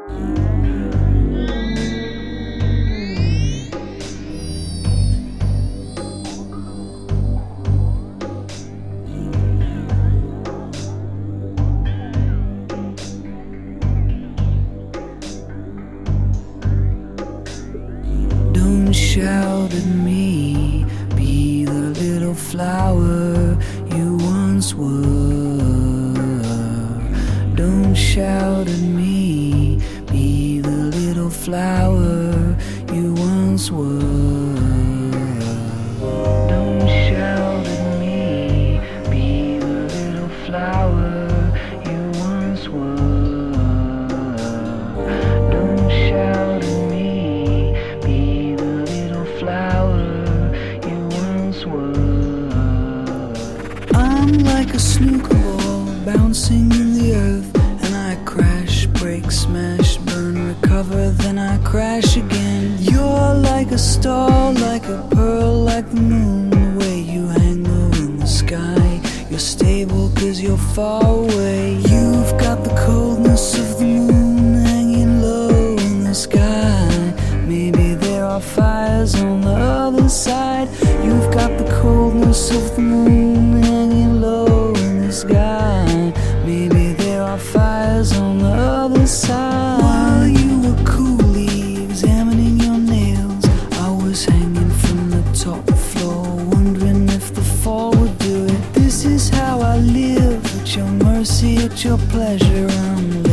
Don't shout at me, be the little flower you once were. Don't shout at me, be the little flower you once were. Don't shout at me, be the little flower you once were. Don't shout at me, be the little flower you once were. I'm like a snooker ball bouncing in the earth, and I crash, break, smash, burn, recover, then I crash again. You're like a star, like a pearl, like the moon, the way you hang low in the sky. You're stable 'cause you're far away. You've got the coldness of the moon hanging low in the sky. Maybe there are fires on the other side. You've got the coldness of the moon hanging low in the sky. Maybe there are fires on the other side. While you were coolly examining your nails, I was hanging from the top floor, wondering if the fall would do it. This is how I live, at your mercy, at your pleasure. I'm